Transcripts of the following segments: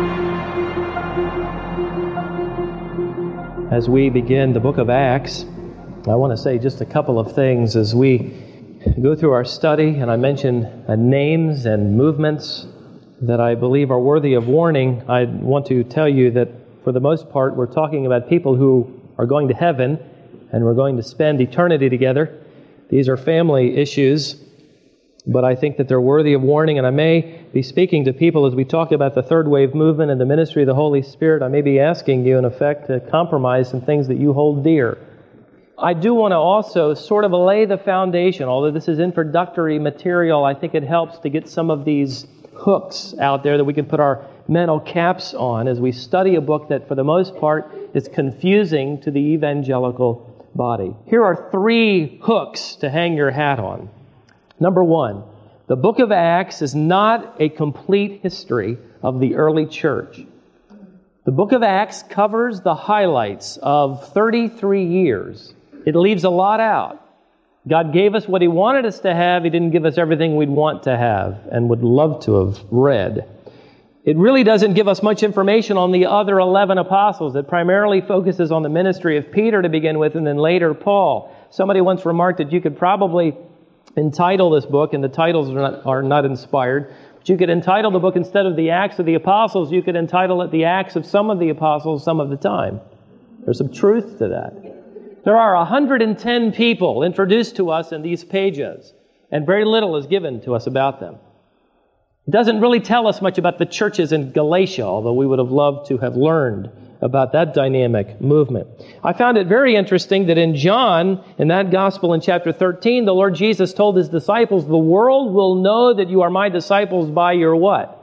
As we begin the book of Acts, I want to say just a couple of things as we go through our study, and I mentioned names and movements that I believe are worthy of warning. I want to tell you that for the most part, we're talking about people who are going to heaven, and we're going to spend eternity together. These are family issues, but I think that they're worthy of warning, and I may be speaking to people as we talk about the third wave movement and the ministry of the Holy Spirit. I may be asking you, in effect, to compromise some things that you hold dear. I do want to also sort of lay the foundation. Although this is introductory material, I think it helps to get some of these hooks out there that we can put our mental caps on as we study a book that, for the most part, is confusing to the evangelical body. Here are 3 hooks to hang your hat on. Number 1, the book of Acts is not a complete history of the early church. The book of Acts covers the highlights of 33 years. It leaves a lot out. God gave us what He wanted us to have. He didn't give us everything we'd want to have and would love to have read. It really doesn't give us much information on the other 11 apostles. It primarily focuses on the ministry of Peter to begin with, and then later Paul. Somebody once remarked that you could probably entitle this book, and the titles are not inspired, but you could entitle the book, instead of the Acts of the Apostles, you could entitle it the Acts of some of the Apostles some of the time. There's some truth to that. There are 110 people introduced to us in these pages, and very little is given to us about them. It doesn't really tell us much about the churches in Galatia, although we would have loved to have learned about that dynamic movement. I found it very interesting that in John, in that gospel in chapter 13, the Lord Jesus told His disciples, "The world will know that you are my disciples by your" what?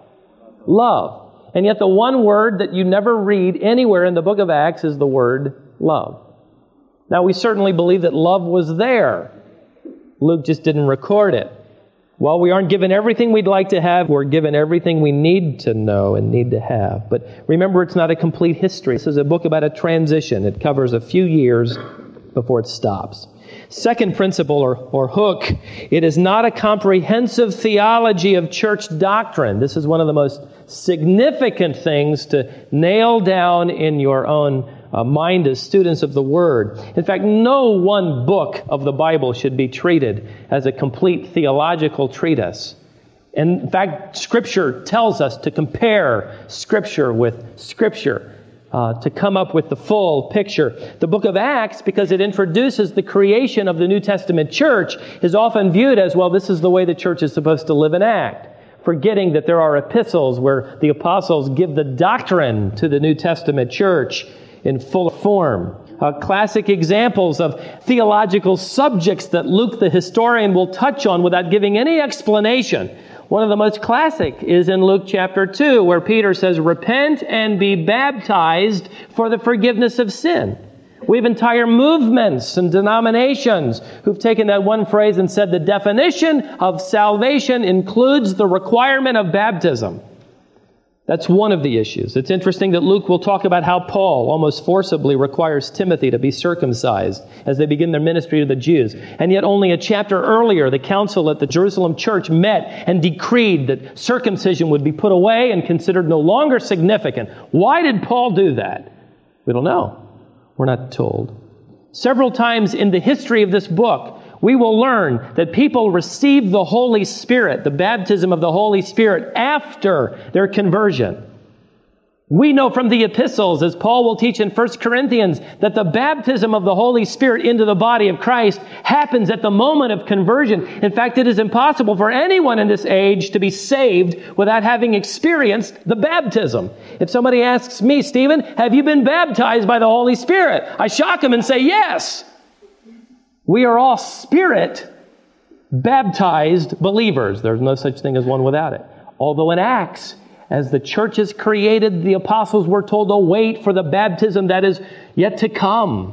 Love. And yet the one word that you never read anywhere in the book of Acts is the word love. Now, we certainly believe that love was there. Luke just didn't record it. While we aren't given everything we'd like to have, we're given everything we need to know and need to have. But remember, it's not a complete history. This is a book about a transition. It covers a few years before it stops. Second principle or hook, it is not a comprehensive theology of church doctrine. This is one of the most significant things to nail down in your own mind as students of the Word. In fact, no one book of the Bible should be treated as a complete theological treatise. In fact, Scripture tells us to compare Scripture with Scripture to come up with the full picture. The book of Acts, because it introduces the creation of the New Testament church, is often viewed as, well, this is the way the church is supposed to live and act, forgetting that there are epistles where the apostles give the doctrine to the New Testament church in full form. Classic examples of theological subjects that Luke the historian will touch on without giving any explanation. One of the most classic is in Luke chapter 2, where Peter says, "Repent and be baptized for the forgiveness of sin." We have entire movements and denominations who've taken that one phrase and said the definition of salvation includes the requirement of baptism. That's one of the issues. It's interesting that Luke will talk about how Paul almost forcibly requires Timothy to be circumcised as they begin their ministry to the Jews. And yet only a chapter earlier, the council at the Jerusalem church met and decreed that circumcision would be put away and considered no longer significant. Why did Paul do that? We don't know. We're not told. Several times in the history of this book, we will learn that people receive the Holy Spirit, the baptism of the Holy Spirit, after their conversion. We know from the epistles, as Paul will teach in 1 Corinthians, that the baptism of the Holy Spirit into the body of Christ happens at the moment of conversion. In fact, it is impossible for anyone in this age to be saved without having experienced the baptism. If somebody asks me, "Stephen, have you been baptized by the Holy Spirit?" I shock them and say, "Yes." We are all Spirit-baptized believers. There's no such thing as one without it. Although in Acts, as the church is created, the apostles were told to wait for the baptism that is yet to come.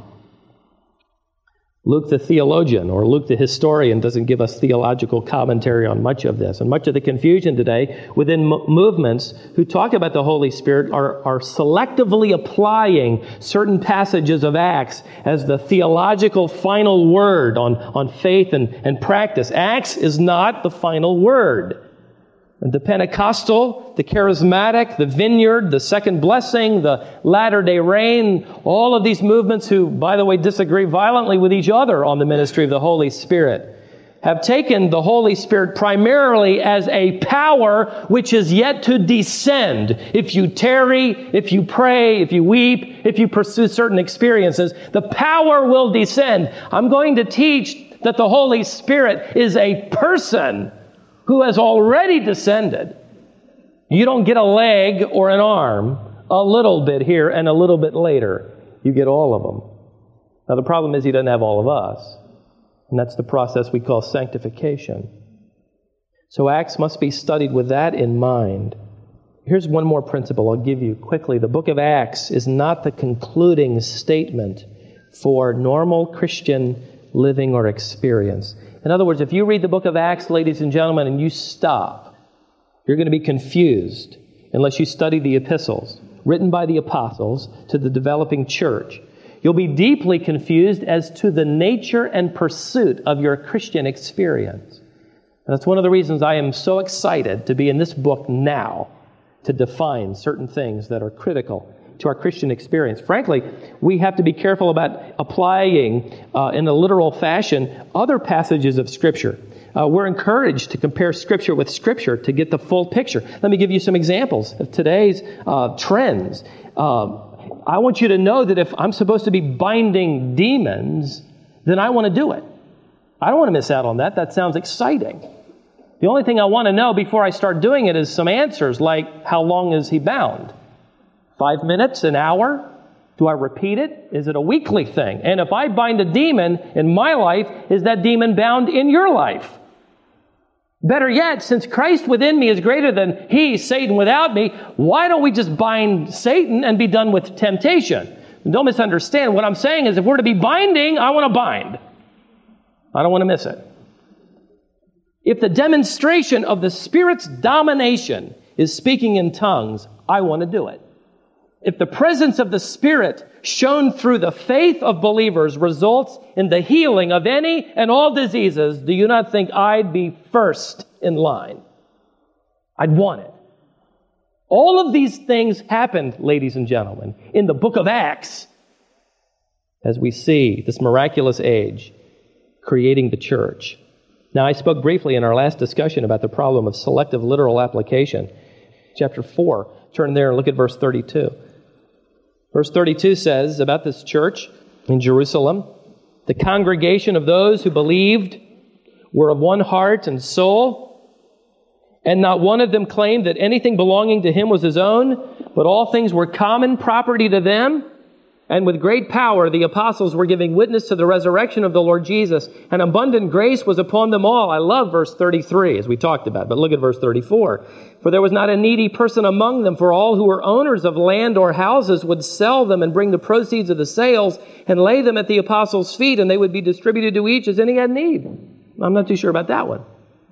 Luke the theologian, or Luke the historian, doesn't give us theological commentary on much of this. And much of the confusion today within movements who talk about the Holy Spirit are selectively applying certain passages of Acts as the theological final word on faith and practice. Acts is not the final word. The Pentecostal, the Charismatic, the Vineyard, the Second Blessing, the Latter-day Rain, all of these movements who, by the way, disagree violently with each other on the ministry of the Holy Spirit, have taken the Holy Spirit primarily as a power which is yet to descend. If you tarry, if you pray, if you weep, if you pursue certain experiences, the power will descend. I'm going to teach that the Holy Spirit is a person who has already descended. You don't get a leg or an arm, a little bit here and a little bit later. You get all of them. Now the problem is He doesn't have all of us. And that's the process we call sanctification. So Acts must be studied with that in mind. Here's one more principle I'll give you quickly. The book of Acts is not the concluding statement for normal Christian living or experience. In other words, if you read the book of Acts, ladies and gentlemen, and you stop, you're going to be confused unless you study the epistles written by the apostles to the developing church. You'll be deeply confused as to the nature and pursuit of your Christian experience. And that's one of the reasons I am so excited to be in this book now, to define certain things that are critical to our Christian experience. Frankly, we have to be careful about applying in a literal fashion other passages of Scripture. We're encouraged to compare Scripture with Scripture to get the full picture. Let me give you some examples of today's trends. I want you to know that if I'm supposed to be binding demons, then I want to do it. I don't want to miss out on that. That sounds exciting. The only thing I want to know before I start doing it is some answers like, how long is he bound? 5 minutes, an hour? Do I repeat it? Is it a weekly thing? And if I bind a demon in my life, is that demon bound in your life? Better yet, since Christ within me is greater than he, Satan, without me, why don't we just bind Satan and be done with temptation? And don't misunderstand. What I'm saying is if we're to be binding, I want to bind. I don't want to miss it. If the demonstration of the Spirit's domination is speaking in tongues, I want to do it. If the presence of the Spirit shown through the faith of believers results in the healing of any and all diseases, do you not think I'd be first in line? I'd want it. All of these things happened, ladies and gentlemen, in the book of Acts as we see this miraculous age creating the church. Now, I spoke briefly in our last discussion about the problem of selective literal application. Chapter 4, turn there and look at verse 32. Verse 32 says about this church in Jerusalem, the congregation of those who believed were of one heart and soul, and not one of them claimed that anything belonging to him was his own, but all things were common property to them. And with great power the apostles were giving witness to the resurrection of the Lord Jesus, and abundant grace was upon them all. I love verse 33, as we talked about, but look at verse 34. For there was not a needy person among them, for all who were owners of land or houses would sell them and bring the proceeds of the sales and lay them at the apostles' feet, and they would be distributed to each as any had need. I'm not too sure about that one.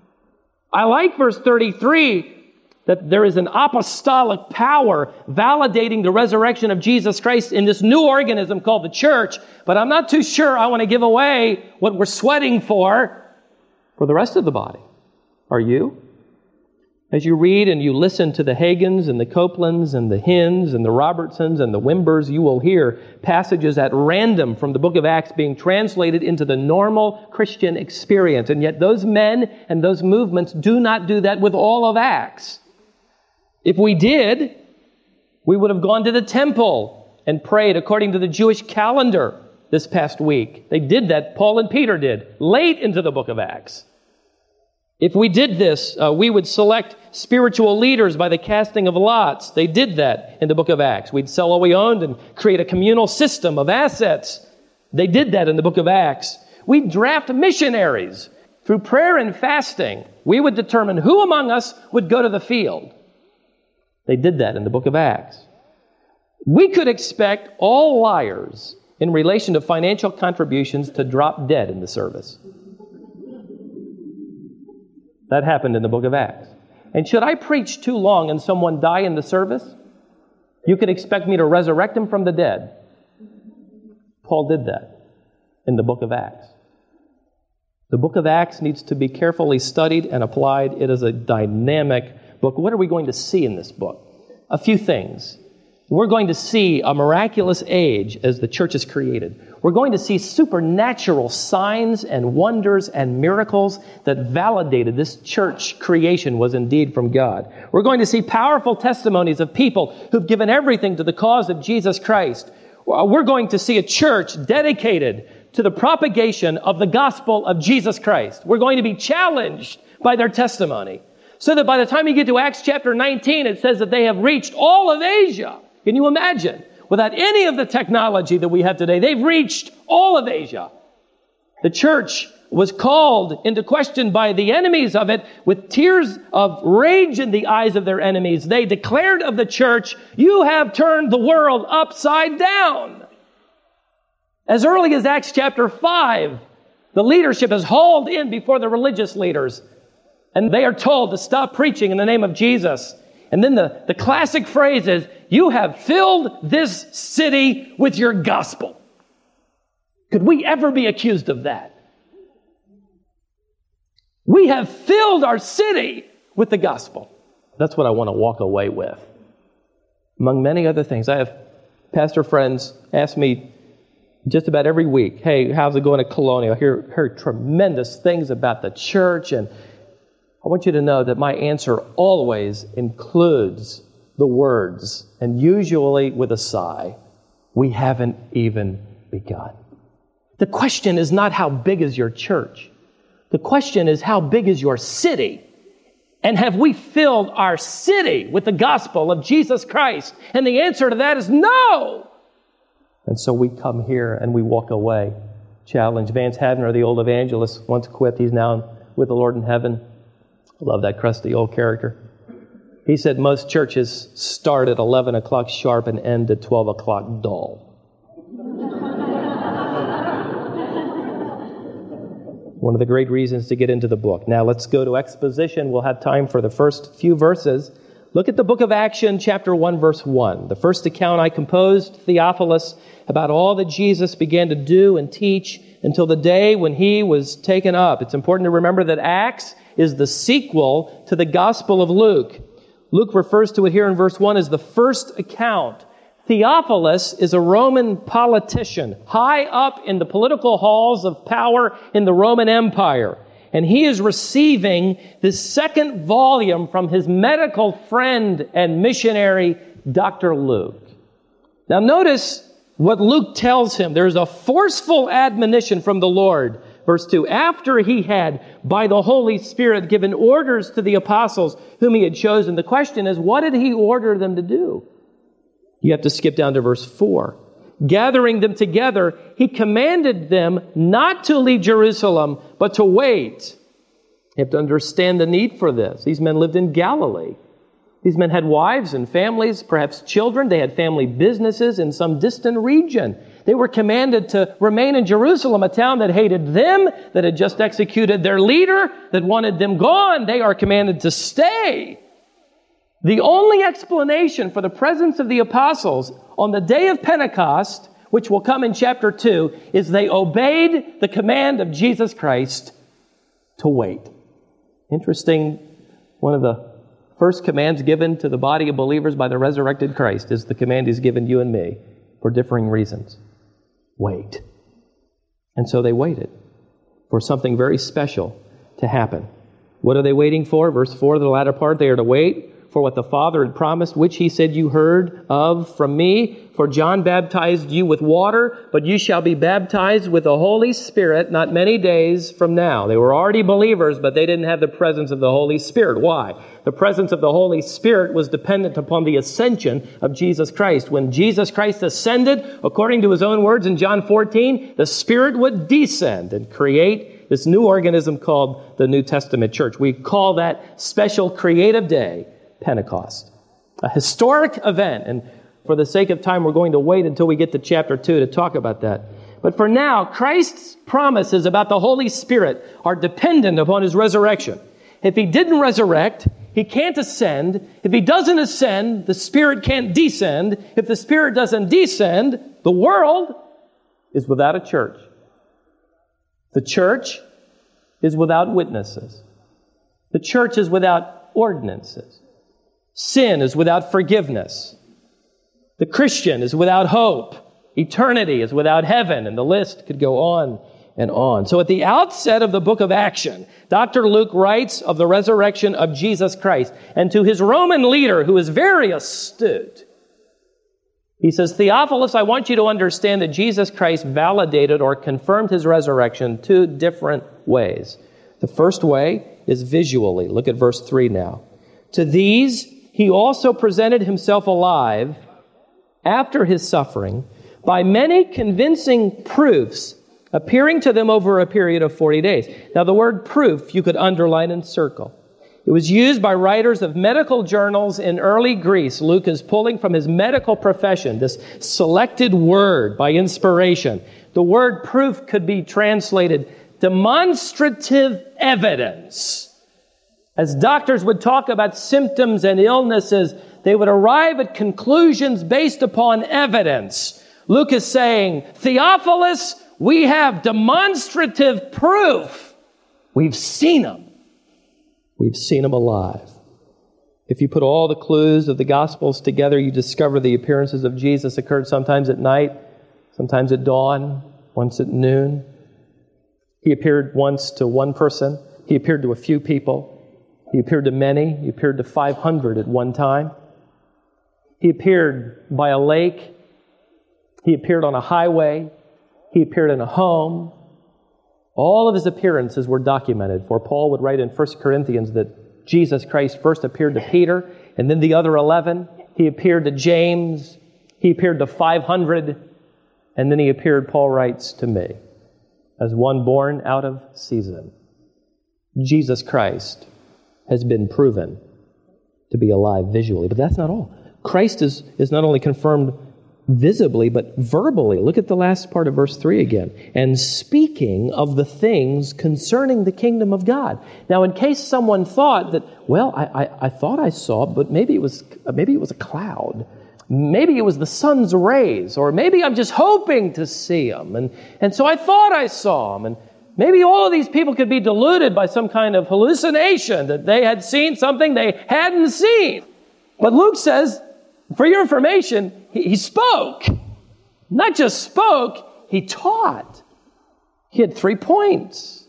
I like verse 33, that there is an apostolic power validating the resurrection of Jesus Christ in this new organism called the church, but I'm not too sure I want to give away what we're sweating for the rest of the body. Are you? As you read and you listen to the Hagins and the Copelands and the Hinns and the Robertsons and the Wimbers, you will hear passages at random from the book of Acts being translated into the normal Christian experience. And yet those men and those movements do not do that with all of Acts. If we did, we would have gone to the temple and prayed according to the Jewish calendar this past week. They did that, Paul and Peter did, late into the book of Acts. If we did this, we would select spiritual leaders by the casting of lots. They did that in the book of Acts. We'd sell all we owned and create a communal system of assets. They did that in the book of Acts. We'd draft missionaries. Through prayer and fasting, we would determine who among us would go to the field. They did that in the book of Acts. We could expect all liars in relation to financial contributions to drop dead in the service. That happened in the book of Acts. And should I preach too long and someone die in the service, you could expect me to resurrect him from the dead. Paul did that in the book of Acts. The book of Acts needs to be carefully studied and applied. It is a dynamic book. What are we going to see in this book? A few things. We're going to see a miraculous age as the church is created. We're going to see supernatural signs and wonders and miracles that validated this church creation was indeed from God. We're going to see powerful testimonies of people who've given everything to the cause of Jesus Christ. We're going to see a church dedicated to the propagation of the gospel of Jesus Christ. We're going to be challenged by their testimony. So that by the time you get to Acts chapter 19, it says that they have reached all of Asia. Can you imagine? Without any of the technology that we have today, they've reached all of Asia. The church was called into question by the enemies of it with tears of rage in the eyes of their enemies. They declared of the church, "You have turned the world upside down." As early as Acts chapter 5, the leadership is hauled in before the religious leaders, and they are told to stop preaching in the name of Jesus. And then the classic phrase is, "You have filled this city with your gospel." Could we ever be accused of that? We have filled our city with the gospel. That's what I want to walk away with. Among many other things, I have pastor friends ask me just about every week, "Hey, how's it going at Colonial?" I heard tremendous things about the church, and I want you to know that my answer always includes the words, and usually with a sigh, "We haven't even begun." The question is not how big is your church. The question is how big is your city? And have we filled our city with the gospel of Jesus Christ? And the answer to that is no. And so we come here and we walk away challenged. Vance Havner, the old evangelist, once quipped, he's now with the Lord in heaven. I love that crusty old character. He said most churches start at 11 o'clock sharp and end at 12 o'clock dull. One of the great reasons to get into the book. Now let's go to exposition. We'll have time for the first few verses. Look at the book of Acts, chapter 1, verse 1. The first account I composed, Theophilus, about all that Jesus began to do and teach until the day when he was taken up. It's important to remember that Acts is the sequel to the Gospel of Luke. Luke refers to it here in verse 1 as the first account. Theophilus is a Roman politician, high up in the political halls of power in the Roman Empire. And he is receiving this second volume from his medical friend and missionary, Dr. Luke. Now notice what Luke tells him. There's a forceful admonition from the Lord. Verse 2, after he had, by the Holy Spirit, given orders to the apostles whom he had chosen. The question is, what did he order them to do? You have to skip down to verse 4. Gathering them together, he commanded them not to leave Jerusalem, but to wait. You have to understand the need for this. These men lived in Galilee. These men had wives and families, perhaps children. They had family businesses in some distant region. They were commanded to remain in Jerusalem, a town that hated them, that had just executed their leader, that wanted them gone. They are commanded to stay. The only explanation for the presence of the apostles on the day of Pentecost, which will come in chapter 2, is they obeyed the command of Jesus Christ to wait. Interesting, one of the first commands given to the body of believers by the resurrected Christ is the command He's given you and me for differing reasons. Wait. And so they waited for something very special to happen. What are they waiting for? Verse 4, the latter part, they are to wait for what the Father had promised, which He said you heard of from me. For John baptized you with water, but you shall be baptized with the Holy Spirit not many days from now. They were already believers, but they didn't have the presence of the Holy Spirit. Why? The presence of the Holy Spirit was dependent upon the ascension of Jesus Christ. When Jesus Christ ascended, according to His own words in John 14, the Spirit would descend and create this new organism called the New Testament Church. We call that special creative day Pentecost. A historic event, and for the sake of time, we're going to wait until we get to chapter 2 to talk about that. But for now, Christ's promises about the Holy Spirit are dependent upon His resurrection. If He didn't resurrect, He can't ascend. If He doesn't ascend, the Spirit can't descend. If the Spirit doesn't descend, the world is without a church. The church is without witnesses. The church is without ordinances. Sin is without forgiveness. The Christian is without hope. Eternity is without heaven, and the list could go on and on. So at the outset of the book of Acts, Dr. Luke writes of the resurrection of Jesus Christ. And to his Roman leader, who is very astute, he says, Theophilus, I want you to understand that Jesus Christ validated or confirmed his resurrection two different ways. The first way is visually. Look at verse 3 now. To these he also presented himself alive after his suffering by many convincing proofs, appearing to them over a period of 40 days. Now, the word proof you could underline and circle. It was used by writers of medical journals in early Greece. Luke is pulling from his medical profession this selected word by inspiration. The word proof could be translated demonstrative evidence. As doctors would talk about symptoms and illnesses, they would arrive at conclusions based upon evidence. Luke is saying, Theophilus, we have demonstrative proof. We've seen him. We've seen him alive. If you put all the clues of the Gospels together, you discover the appearances of Jesus occurred sometimes at night, sometimes at dawn, once at noon. He appeared once to one person. He appeared to a few people. He appeared to many. He appeared to 500 at one time. He appeared by a lake. He appeared on a highway. He appeared in a home. All of his appearances were documented, for Paul would write in 1 Corinthians that Jesus Christ first appeared to Peter, and then the other 11. He appeared to James. He appeared to 500, and then he appeared, Paul writes, to me, as one born out of season. Jesus Christ has been proven to be alive visually, but that's not all. Christ is not only confirmed visibly, but verbally. Look at the last part of verse 3 again. And speaking of the things concerning the kingdom of God. Now, in case someone thought that, well, I thought I saw, but maybe it was a cloud. Maybe it was the sun's rays, or maybe I'm just hoping to see them. And so I thought I saw them. And maybe all of these people could be deluded by some kind of hallucination that they had seen something they hadn't seen. But Luke says, for your information, he spoke. Not just spoke, he taught. He had 3 points.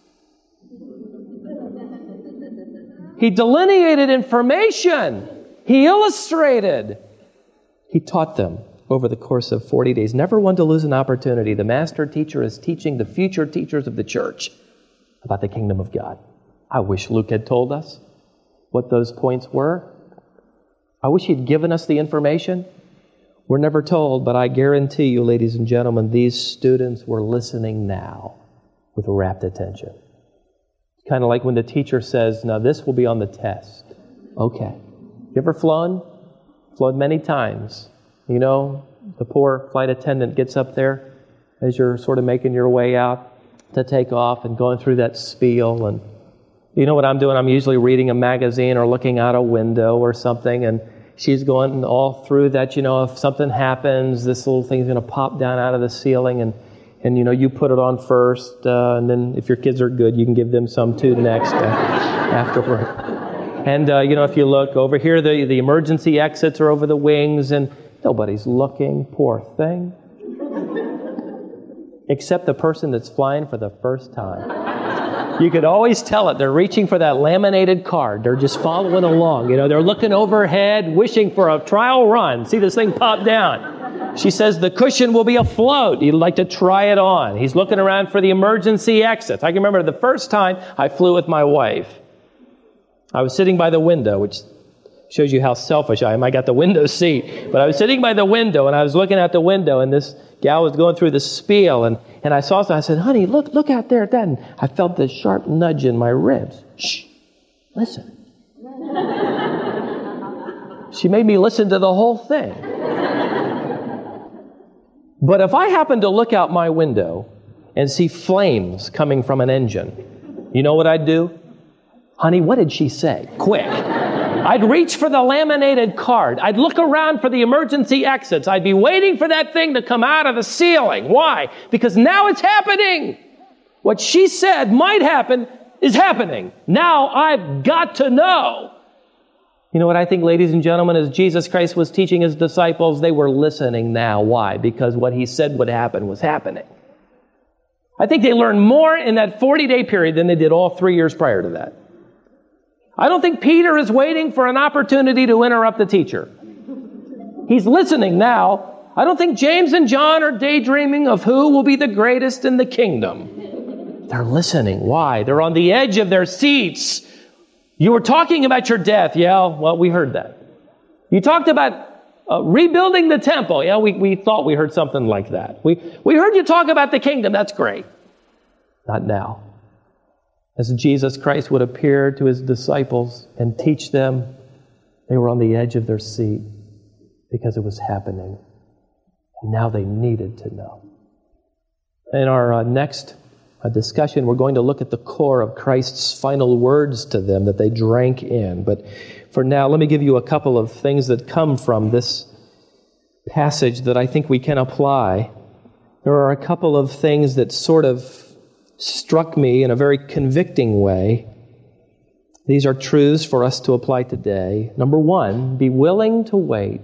He delineated information. He illustrated. He taught them over the course of 40 days. Never one to lose an opportunity. The master teacher is teaching the future teachers of the church about the kingdom of God. I wish Luke had told us what those points were. I wish he'd given us the information. We're never told, but I guarantee you, ladies and gentlemen, these students were listening now with rapt attention. It's kind of like when the teacher says, now this will be on the test. Okay. You ever flown? Flown many times. You know, the poor flight attendant gets up there as you're sort of making your way out to take off and going through that spiel. And you know what I'm doing? I'm usually reading a magazine or looking out a window or something, and she's going all through that, you know, if something happens, this little thing's going to pop down out of the ceiling, and you know, you put it on first, and then if your kids are good, you can give them some too next afterward. And, you know, if you look over here, the emergency exits are over the wings, and nobody's looking, poor thing. Except the person that's flying for the first time. You could always tell it. They're reaching for that laminated card. They're just following along. You know, they're looking overhead, wishing for a trial run. See this thing pop down. She says the cushion will be afloat. He'd like to try it on. He's looking around for the emergency exits. I can remember the first time I flew with my wife. I was sitting by the window, which shows you how selfish I am. I got the window seat. But I was sitting by the window, and I was looking out the window, and this gal was going through the spiel, and I saw something. I said, honey, look out there at that. And I felt this sharp nudge in my ribs. Shh, listen. She made me listen to the whole thing. But if I happen to look out my window and see flames coming from an engine, you know what I'd do? Honey, what did she say? Quick. I'd reach for the laminated card. I'd look around for the emergency exits. I'd be waiting for that thing to come out of the ceiling. Why? Because now it's happening. What she said might happen is happening. Now I've got to know. You know what I think, ladies and gentlemen, as Jesus Christ was teaching his disciples, they were listening now. Why? Because what he said would happen was happening. I think they learned more in that 40-day period than they did all 3 years prior to that. I don't think Peter is waiting for an opportunity to interrupt the teacher. He's listening now. I don't think James and John are daydreaming of who will be the greatest in the kingdom. They're listening. Why? They're on the edge of their seats. You were talking about your death. Yeah, well, we heard that. You talked about rebuilding the temple. Yeah, we thought we heard something like that. We heard you talk about the kingdom. That's great. Not now. As Jesus Christ would appear to his disciples and teach them, they were on the edge of their seat because it was happening. And now they needed to know. In our next discussion, we're going to look at the core of Christ's final words to them that they drank in. But for now, let me give you a couple of things that come from this passage that I think we can apply. There are a couple of things that sort of struck me in a very convicting way. These are truths for us to apply today. Number one, be willing to wait.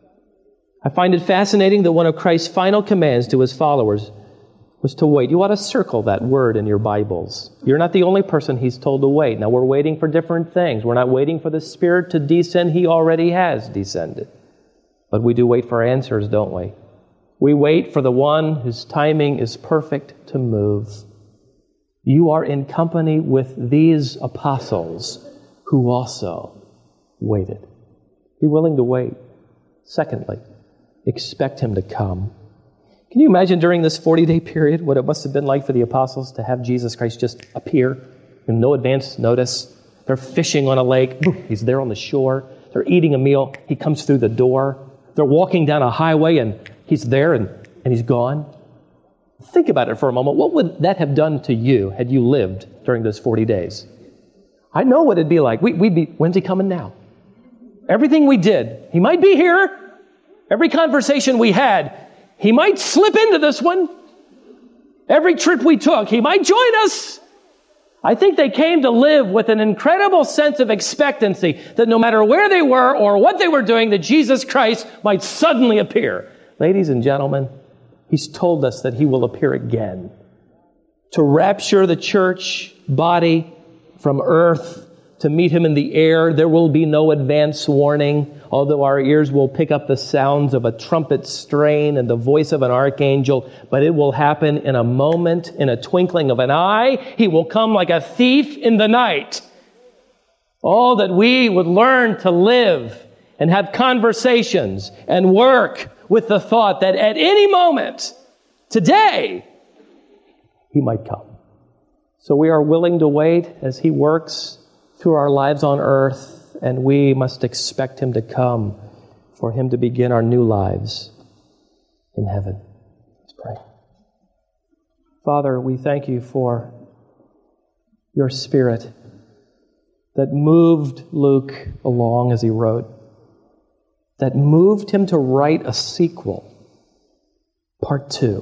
I find it fascinating that one of Christ's final commands to his followers was to wait. You ought to circle that word in your Bibles. You're not the only person he's told to wait. Now, we're waiting for different things. We're not waiting for the Spirit to descend. He already has descended. But we do wait for answers, don't we? We wait for the one whose timing is perfect to move. You are in company with these apostles who also waited. Be willing to wait. Secondly, expect him to come. Can you imagine during this 40-day period what it must have been like for the apostles to have Jesus Christ just appear with no advance notice? They're fishing on a lake. He's there on the shore. They're eating a meal. He comes through the door. They're walking down a highway and he's there and he's gone. Think about it for a moment. What would that have done to you had you lived during those 40 days? I know what it'd be like. We'd be, when's he coming now? Everything we did, he might be here. Every conversation we had, he might slip into this one. Every trip we took, he might join us. I think they came to live with an incredible sense of expectancy that no matter where they were or what they were doing, that Jesus Christ might suddenly appear. Ladies and gentlemen, he's told us that he will appear again to rapture the church body from earth, to meet him in the air. There will be no advance warning, although our ears will pick up the sounds of a trumpet strain and the voice of an archangel, but it will happen in a moment, in a twinkling of an eye. He will come like a thief in the night. Oh, that we would learn to live and have conversations and work with the thought that at any moment, today, he might come. So we are willing to wait as he works through our lives on earth, and we must expect him to come for him to begin our new lives in heaven. Let's pray. Father, we thank you for your Spirit that moved Luke along as he wrote, that moved him to write a sequel, part 2,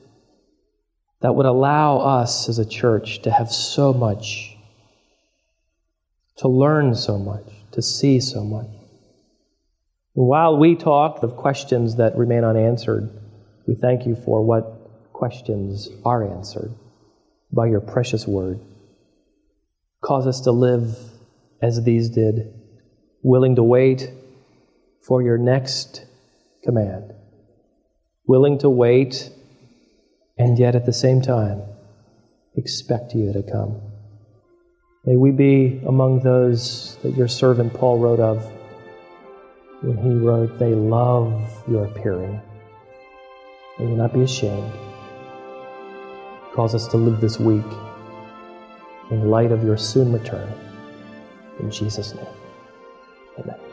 that would allow us as a church to have so much, to learn so much, to see so much. While we talk of questions that remain unanswered, we thank you for what questions are answered by your precious word. Cause us to live as these did, willing to wait for your next command, willing to wait and yet at the same time expect you to come. May we be among those that your servant Paul wrote of when he wrote, they love your appearing. May we not be ashamed. Cause us to live this week in light of your soon return. In Jesus' name, amen.